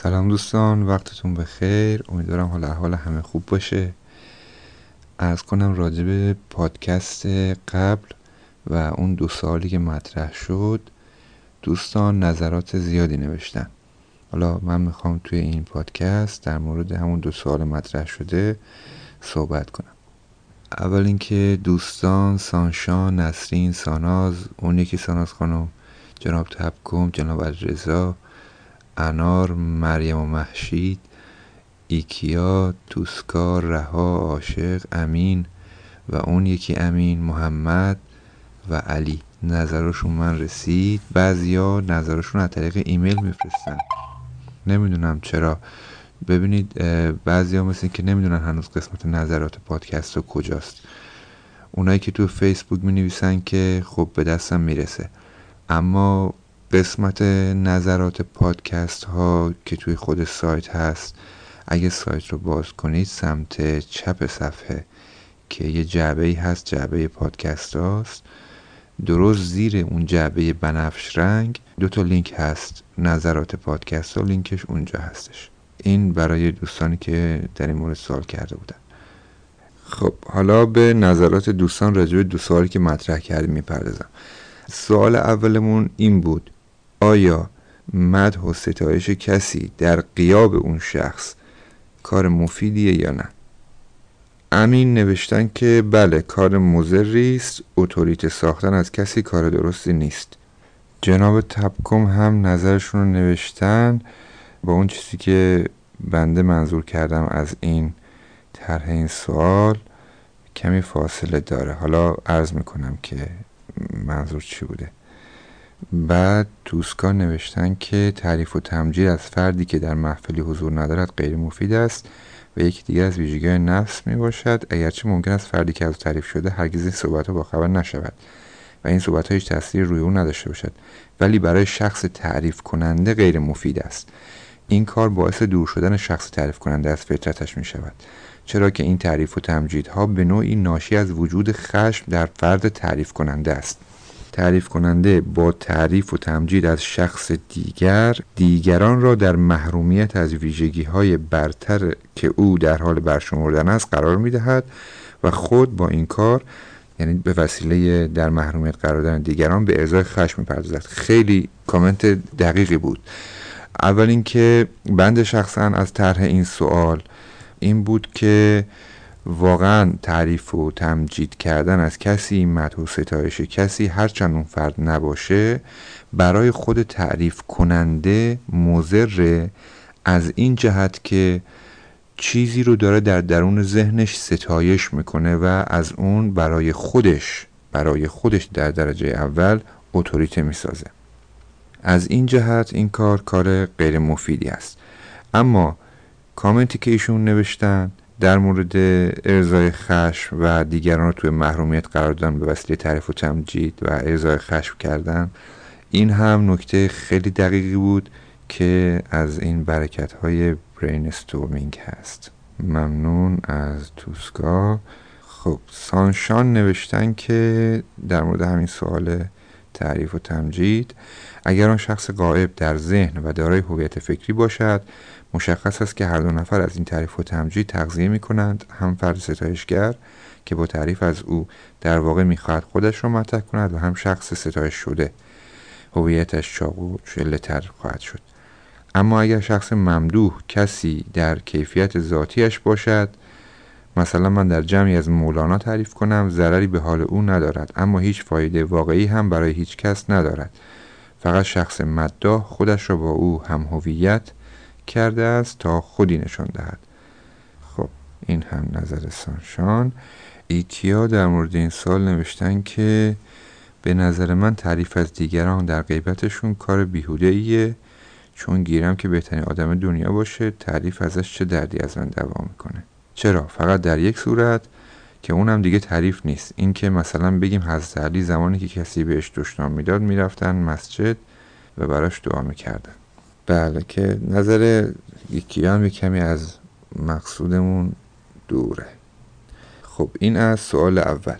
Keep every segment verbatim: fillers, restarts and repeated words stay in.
سلام دوستان، وقتتون بخیر. امیدوارم حال احوال همه خوب باشه. عرض کنم راجع به پادکست قبل و اون دو سوالی که مطرح شد دوستان نظرات زیادی نوشتن. حالا من میخوام توی این پادکست در مورد همون دو سوال مطرح شده صحبت کنم. اول اینکه دوستان سانشان، نسرین، ساناز، اون یکی ساناز خانم، جناب تبکم، جناب علیرضا، انار، مریم و محشید، ایکیا، توسکا، رها، عاشق، امین و اون یکی امین، محمد و علی نظرشون من رسید. بعضیا نظرشون از طریق ایمیل میفرستن، نمیدونم چرا. ببینید بعضیا مثل که نمیدونن هنوز قسمت نظرات پادکست رو کجاست. اونایی که تو فیسبوک می نویسن که خب به دستم میرسه، اما قسمت نظرات پادکست ها که توی خود سایت هست، اگه سایت رو باز کنید سمت چپ صفحه که یه جعبه‌ای هست، جعبه پادکست هاست، درست زیر اون جعبه بنفش رنگ دو تا لینک هست، نظرات پادکست ها، لینکش اونجا هستش. این برای دوستانی که در این مورد سوال کرده بودن. خب حالا به نظرات دوستان راجع به دو سوالی که مطرح کردیم میپردازم. سوال اولمون این بود: آیا مدح و ستایش کسی در غیاب اون شخص کار مفیدیه یا نه؟ امین نوشتن که بله، کار مضری است، اتوریته ساختن از کسی کار درستی نیست. جناب تبکم هم نظرشون رو نوشتن. با اون چیزی که بنده منظور کردم از این طرح این سوال کمی فاصله داره، حالا عرض میکنم که منظور چی بوده. بعد توسکا نوشتن که تعریف و تمجید از فردی که در محفلی حضور ندارد غیر مفید است و یکی دیگر از ویژگی‌های نفس می باشد، اگرچه ممکن است فردی که از تعریف شده هرگز این صحبت‌ها با خبر نشود و این صحبت‌ها هیچ تأثیری روی او نداشته باشد، ولی برای شخص تعریف کننده غیر مفید است. این کار باعث دور شدن شخص تعریف کننده از فطرتش می شود، چرا که این تعریف و تمجیدها به نوعی ناشی از وجود خشم در فرد تعریف کننده است. تعریف کننده با تعریف و تمجید از شخص دیگر دیگران را در محرومیت از ویژگی‌های برتر که او در حال برشمردن است قرار می‌دهد و خود با این کار، یعنی به وسیله در محرومیت قرار دادن دیگران، به ارضای خشم می‌پردازد. خیلی کامنت دقیقی بود. اول اینکه بنده شخصا از طرح این سوال این بود که واقعا تعریف و تمجید کردن از کسی، مدح و ستایش کسی، هرچند اون فرد نباشه، برای خود تعریف کننده مضر، از این جهت که چیزی رو داره در درون ذهنش ستایش میکنه و از اون برای خودش برای خودش در درجه اول اتوریته میسازه. از این جهت این کار کار غیر مفیدی است. اما کامنتی که ایشون نوشتن در مورد ارضای خشم و دیگران رو توی محرومیت قرار دادن به وسیله تعریف و تمجید و ارضای خشم کردن، این هم نکته خیلی دقیقی بود که از این برکت‌های برین استورمینگ هست. ممنون از توسکا. خب سانشان نوشتن که در مورد همین سوال تعریف و تمجید، اگر آن شخص غائب در ذهن و دارای هویت فکری باشد، مشخص است که هر دو نفر از این تعریف و تمجید تغذیه می کنند، هم فرد ستایشگر که با تعریف از او در واقع می خواهد خودش را مطرح کند و هم شخص ستایش شده هویتش چاق و شله تر خواهد شد. اما اگر شخص ممدوح کسی در کیفیت ذاتیش باشد، مثلا من در جمعی از مولانا تعریف کنم، ضرری به حال او ندارد، اما هیچ فایده واقعی هم برای هیچ کس ندارد. فقط شخص مداح خودش را با او هم هویت کرده است تا خودی نشان دهد. خب این هم نظر سانشان. ایتیا در مورد این سال نوشتن که به نظر من تعریف از دیگران در غیبتشون کار بیهوده ایه، چون گیرم که بهترین آدم دنیا باشه، تعریف ازش چه دردی از من دوا میکنه. چرا؟ فقط در یک صورت که اونم دیگه تعریف نیست، این که مثلا بگیم حضرت علی زمانی که کسی بهش دشنام میداد میرفتن مسجد و براش دعا میکردن. بله که نظر یکی هم کمی از مقصودمون دوره. خب این از سوال اول.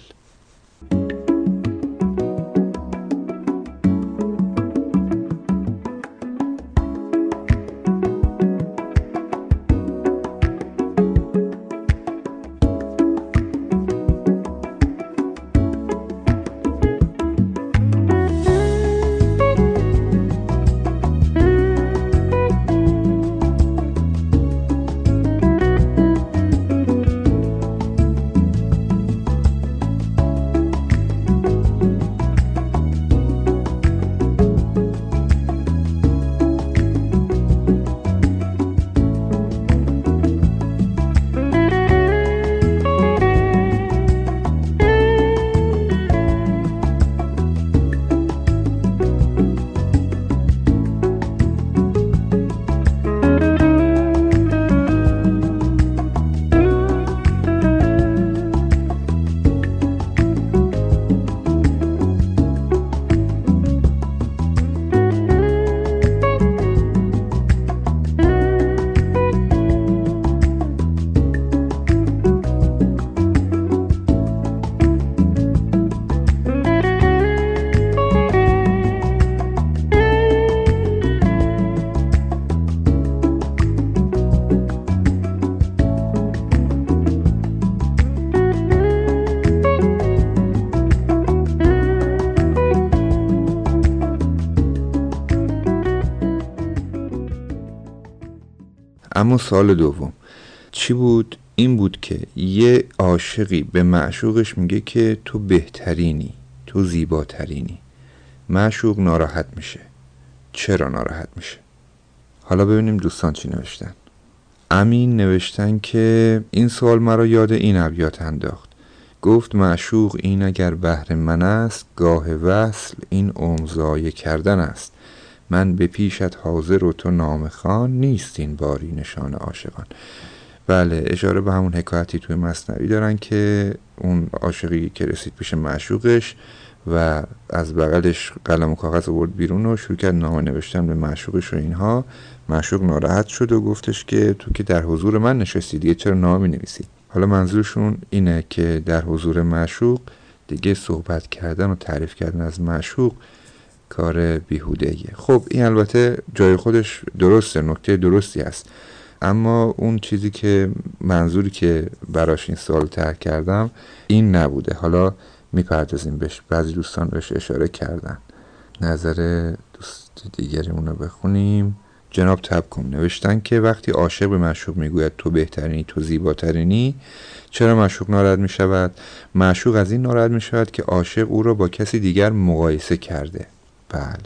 اما سوال دوم چی بود؟ این بود که یه عاشقی به معشوقش میگه که تو بهترینی، تو زیباترینی. معشوق ناراحت میشه. چرا ناراحت میشه؟ حالا ببینیم دوستان چی نوشتن. امین نوشتن که این سوال مرا یاد این ابیات انداخت. گفت معشوق این اگر بهر من است، گاه وصل این عمر ضایع کردن است. من به پیشت حاضر و تو نامه خوان، نیست این باری نشان عاشقان. بله، اشاره به همون حکایتی توی مثنوی دارن که اون عاشقی که رسید پیش معشوقش و از بغلش قلم و کاغذ آورد بیرون و شروع کرد نامه نوشتن به معشوقش و اینها. معشوق ناراحت شد و گفتش که تو که در حضور من نشستی دیگه چرا نامه می‌نویسی؟ حالا منظورشون اینه که در حضور معشوق دیگه صحبت کردن و تعریف کردن از معشوق کار بیهوده‌ایه. خب این البته جای خودش درسته، نکته درستی است، اما اون چیزی که منظوری که براش این سوال طرح کردم این نبوده. حالا میپردازیم بهش. بعضی دوستان بهش اشاره کردن. نظر دوست دیگریمون رو بخونیم. جناب تبکم نوشتن که وقتی عاشق به معشوق میگوید تو بهترینی، تو زیباترینی، چرا معشوق ناراحت میشود؟ معشوق از این ناراحت میشود که عاشق او را با کسی دیگر مقایسه کرده. بله،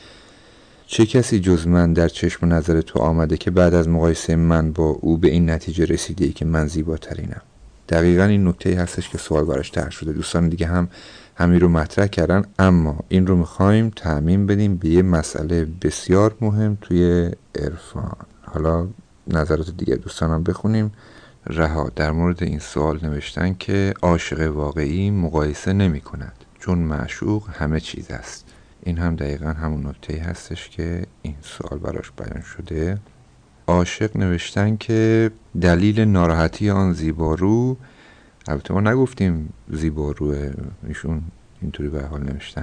چه کسی جز من در چشم و نظر تو آمده که بعد از مقایسه من با او به این نتیجه رسیده ای که من زیباترینم؟ دقیقاً این نکته هستش که سوال براش طرح شده. دوستان دیگه هم همین رو مطرح کردن، اما این رو میخوایم تعمیم بدیم به یه مسئله بسیار مهم توی عرفان. حالا نظرات دیگه دوستانم بخونیم. رها در مورد این سوال نوشتن که عاشق واقعی مقایسه نمی کند، چون معشوق همه چیز است. این هم دقیقا همون نکته هستش که این سوال براش بیان شده. عاشق نوشتن که دلیل ناراحتی آن زیبارو، البته ما نگفتیم زیباروه، ایشون اینطوری به حال نوشتن،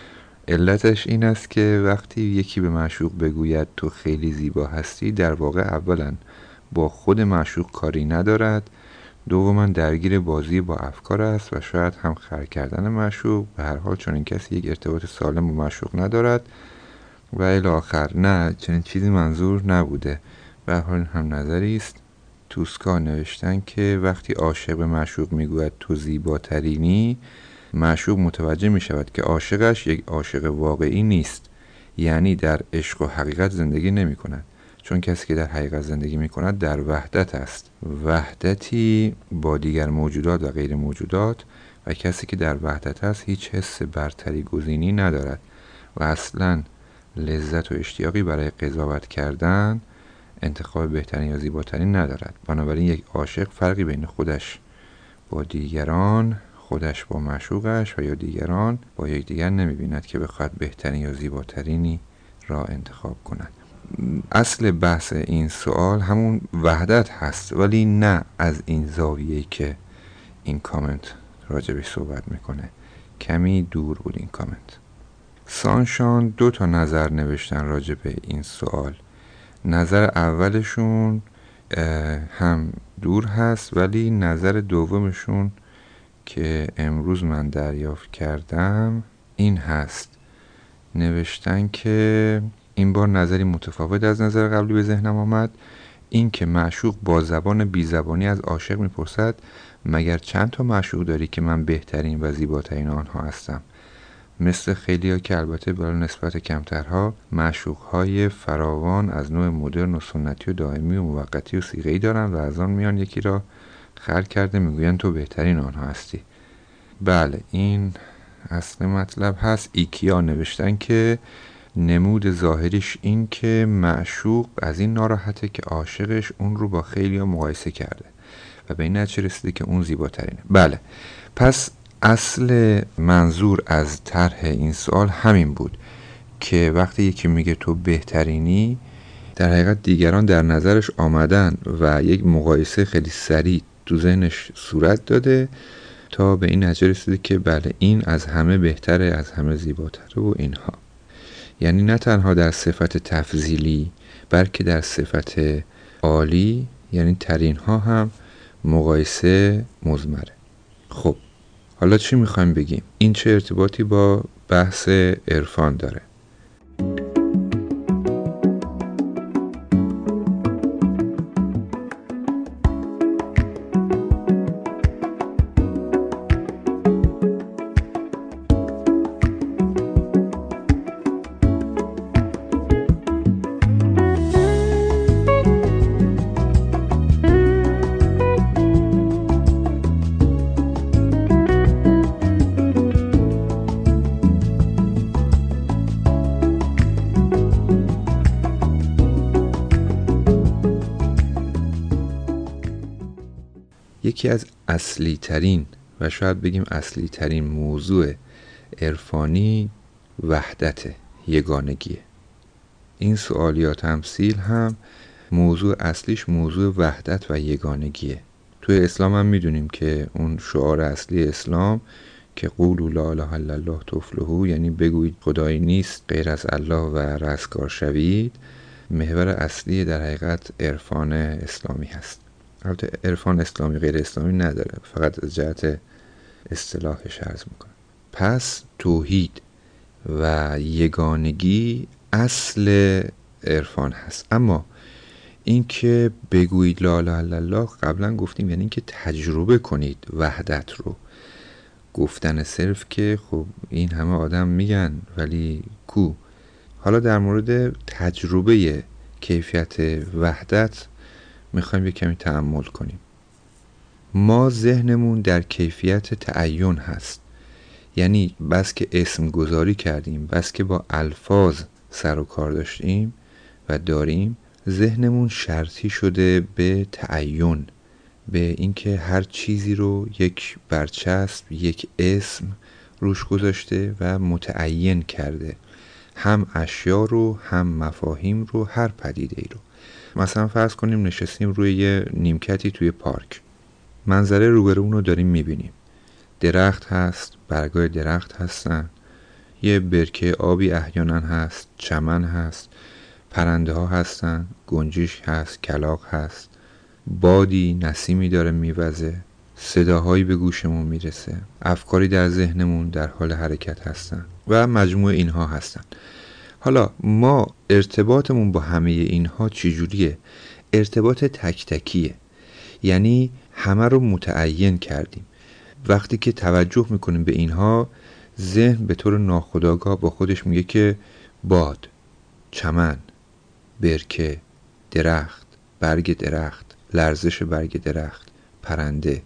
علتش این است که وقتی یکی به معشوق بگوید تو خیلی زیبا هستی، در واقع اولا با خود معشوق کاری ندارد، دوما درگیر بازی با افکار است و شاید هم خر کردن معشوق. به هر حال چون این کسی یک ارتباط سالم با معشوق ندارد و الی آخر. نه، چنین چیزی منظور نبوده. به هر حال هم نظری است. توسکا نوشتن که وقتی عاشق به معشوق میگوید تو زیباترینی، معشوق متوجه میشود که عاشقش یک عاشق واقعی نیست، یعنی در عشق و حقیقت زندگی نمی کند، چون کسی که در حقیقت زندگی می کند در وحدت است، وحدتی با دیگر موجودات و غیر موجودات، و کسی که در وحدت است هیچ حس برتری گزینی ندارد و اصلا لذت و اشتیاقی برای قضاوت کردن، انتخاب بهترین یا زیباترین ندارد. بنابراین یک عاشق فرقی بین خودش با دیگران، خودش با معشوقش و یا دیگران با یکدیگر نمی‌بیند که بخواد بهترین یا زیباترینی را انتخاب کند. اصل بحث این سوال همون وحدت هست، ولی نه از این زاویه‌ای که این کامنت راجبش صحبت میکنه. کمی دور بود این کامنت. سانشان دو تا نظر نوشتن راجب این سوال. نظر اولشون هم دور هست، ولی نظر دومشون که امروز من دریافت کردم این هست. نوشتن که این بار نظری متفاوت از نظر قبلی به ذهنم آمد. این که معشوق با زبان بی زبانی از عاشق میپرسد مگر چند تا معشوق داری که من بهترین و زیباترین آنها هستم؟ مثل خیلی ها که البته برای نسبت کمترها معشوق های فراوان از نوع مدرن و سنتی و دائمی و موقتی و صیغه‌ای دارن و از آن میان یکی را خر کرده میگوین تو بهترین آنها هستی. بله، این اصل مطلب هست. ایکیا نوشتن که نمود ظاهریش این که معشوق از این ناراحته که عاشقش اون رو با خیلی ها مقایسه کرده و به این نتیجه رسیده که اون زیباترینه. بله، پس اصل منظور از طرح این سوال همین بود که وقتی یکی میگه تو بهترینی، در حقیقت دیگران در نظرش آمدن و یک مقایسه خیلی سریع تو ذهنش صورت داده تا به این نتیجه رسیده که بله این از همه بهتره، از همه زیباتره و اینها. یعنی نه تنها در صفت تفضیلی بلکه در صفت عالی، یعنی ترین ها هم مقایسه مضمره. خب حالا چی میخوایم بگیم؟ این چه ارتباطی با بحث عرفان داره؟ یکی از اصلی ترین و شاید بگیم اصلی ترین موضوع عرفانی وحدت، یگانگیه. این سوال یا تمثیل هم موضوع اصلیش موضوع وحدت و یگانگیه. توی اسلام هم میدونیم که اون شعار اصلی اسلام که قولوا لا اله الا الله تفلحوا، یعنی بگویید خدایی نیست غیر از الله و رستگار شوید، محور اصلی در حقیقت عرفان اسلامی هست. البته عرفان اسلامی غیر اسلامی نداره، فقط از جهت اصطلاحش عرض میکنم. پس توحید و یگانگی اصل عرفان هست. اما این که بگویید لا اله الا الله قبلا گفتیم یعنی این که تجربه کنید وحدت رو. گفتن صرف که خب این همه آدم میگن ولی کو. حالا در مورد تجربه کیفیت وحدت میخوایم یک کمی تأمل کنیم. ما ذهنمون در کیفیت تعین هست، یعنی بس که اسم گذاری کردیم، بس که با الفاظ سر و کار داشتیم و داریم، ذهنمون شرطی شده به تعین، به اینکه هر چیزی رو یک برچسب، یک اسم روش گذاشته و متعین کرده، هم اشیا رو، هم مفاهیم رو، هر پدیده ای رو. مثلا فرض کنیم نشستیم روی یه نیمکتی توی پارک، منظره روبرو رو داریم میبینیم، درخت هست، برگای درخت هستن، یه برکه آبی احیانا هست، چمن هست، پرنده ها هستن، گنجشک هست، کلاغ هست، بادی نسیمی داره میوزه، صداهایی به گوشمون میرسه، افکاری در ذهنمون در حال حرکت هستن و مجموع اینها هستن. حالا ما ارتباطمون با همه اینها چجوریه؟ ارتباط تک تکیه، یعنی همه رو متعین کردیم. وقتی که توجه میکنیم به اینها، ذهن به طور ناخودآگاه با خودش میگه که باد، چمن، برکه، درخت، برگ درخت، لرزش برگ درخت، پرنده،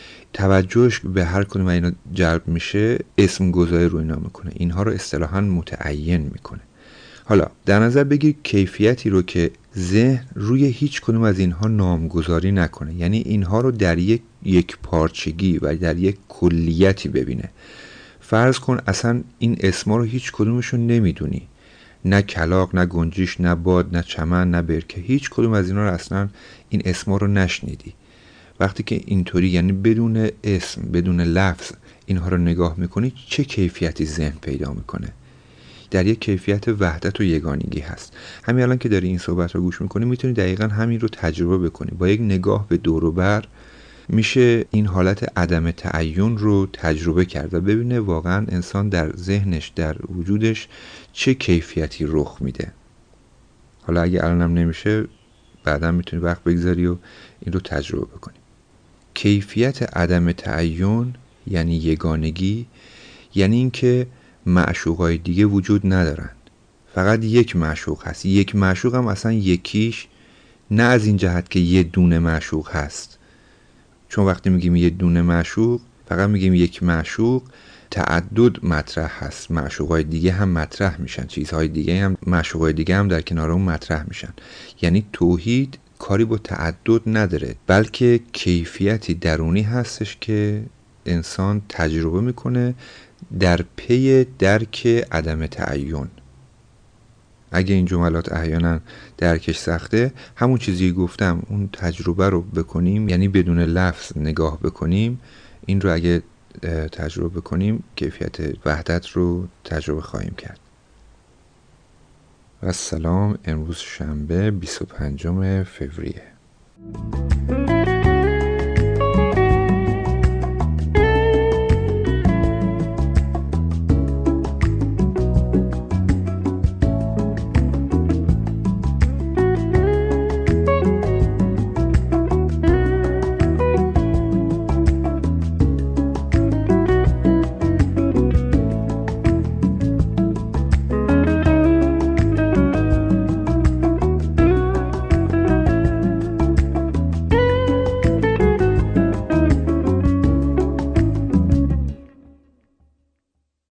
توجهش به هر کدوم اینا جلب میشه، اسم گذاری رو اینا میکنه، اینها رو اصطلاحاً متعین میکنه. حالا در نظر بگیر کیفیتی رو که ذهن روی هیچ کدوم از اینها نامگذاری نکنه، یعنی اینها رو در یک یک پارچگی و در یک کلیتی ببینه. فرض کن اصلا این اسما رو هیچ کدومشون نمیدونی، نه کلاغ، نه گنجشک، نه باد، نه چمن، نه برکه، هیچ کدوم از اینا رو اصلا این اسما رو نشنیدی. وقتی که اینطوری یعنی بدون اسم، بدون لفظ اینها رو نگاه میکنی، چه کیفیتی ذهن پیدا میکنه؟ در یک کیفیت وحدت و یگانگی هست. همین الان که داری این صحبت رو گوش میکنی میتونی دقیقاً همین رو تجربه بکنی. با یک نگاه به دور و بر میشه این حالت عدم تعین رو تجربه کرد و ببینه واقعاً انسان در ذهنش، در وجودش چه کیفیتی رخ میده. حالا اگه الانم نمیشه بعداً میتونی وقت بگذاری و این رو تجربه بکنی. کیفیت عدم تعین یعنی یگانگی، یعنی اینکه معشوقای دیگه وجود ندارن، فقط یک معشوق هست. یک معشوق هم اصلا یکیش، نه از این جهت که یه دونه معشوق هست، چون وقتی میگیم یه دونه معشوق فقط میگیم یک معشوق، تعدد مطرح هست، معشوقای دیگه هم مطرح میشن، چیزهای دیگه هم، معشوقای دیگه هم در کنار اون مطرح میشن. یعنی توحید کاری با تعدد نداره، بلکه کیفیتی درونی هستش که انسان تجربه میکنه در پی درک عدم تعین. اگه این جملات احیانا درکش سخته، همون چیزی گفتم، اون تجربه رو بکنیم، یعنی بدون لفظ نگاه بکنیم، این رو اگه تجربه بکنیم کیفیت وحدت رو تجربه خواهیم کرد. و سلام، امروز شنبه بیست و پنجم فوریه.